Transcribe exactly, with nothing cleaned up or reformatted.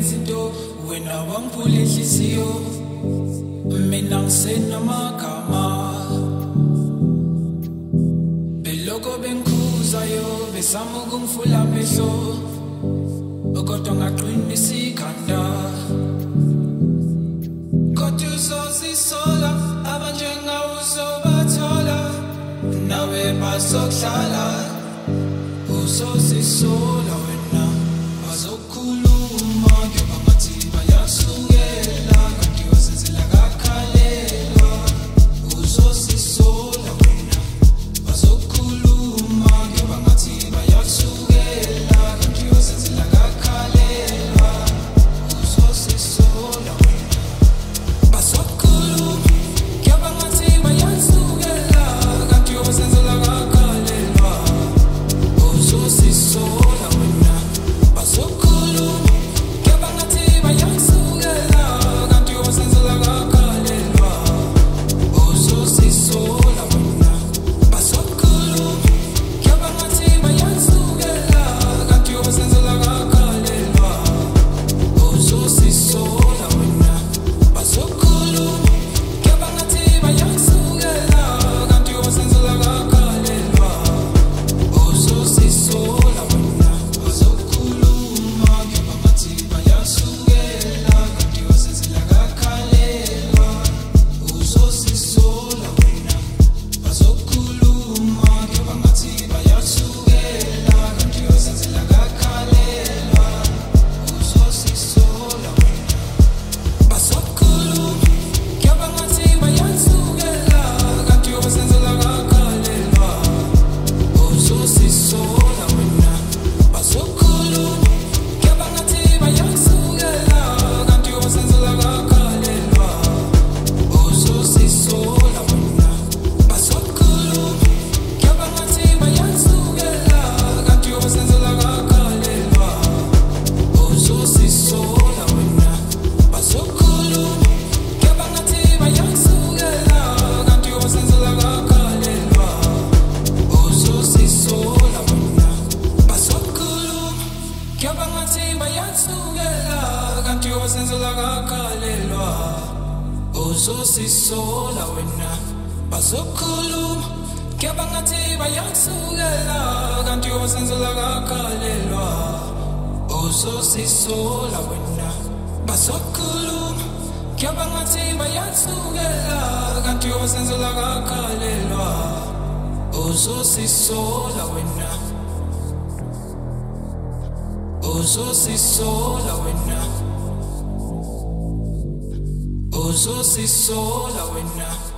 izinto wena wangiphula inhliziyo mina ngisenamagama beloko bengikhuzayo bezama ukungivula amehlo kodwa ngaqinisa ikhanda kodwa uzozisola abanjengawe uzobathola nawe bazokuhlala uzozisola wena bazokhuluma njengoba ngathi bayasukela kanti wazenzela kakhalelwa uzozisola wena bazokhuluma njengoba ngathi bayasukela kanti wazenzela kakhalelwa uzozisola wena bazokhuluma njengoba ngathi bayasukela kanti wazenzela kakhalelwa uzozisola wena bazokhuluma njengoba ngathi bayasukela kanti wazenzela kakhalelwa uzozisola wena bazokhuluma njengoba ngathi bayasukela kanti wazenzela kakhalelwa uzozisola wena bazokhuluma njengoba ngathi bayasukela kanti wazenzela kakhalelwa uzozisola wena bazokhuluma njengoba ngathi bayasukela kanti wazenzela kakhalelwa uzozisola wena bazokhuluma njengoba ngathi bayasukela kanti wazenzela kakhalelwa uzozisola wena bazokhuluma njengoba ngathi bayasukela kanti wazenzela kakhalelwa uzozisola wena bazokhuluma njengoba ngathi bayasukela kanti wazenzela kakhalelwa uzozisola wena bazokhuluma njengoba ngathi bayasukela kanti wazenzela kakhalelwa uzozisola wena bazokhuluma njengoba ngathi bayasukela kanti wazenzela kakhalelwa uzozisola wena bazokhuluma njengoba ngathi bayasukela kanti wazenzela kakhalelwa uzozisola wena bazokhuluma njengoba ngathi bayasukela kanti wazenzela kakhalelwa uzozisola wena bazokhuluma njengoba ngathi bayasukela kanti wazenzela kakhalelwa uzozisola wena uzozisola wena uzozisola wena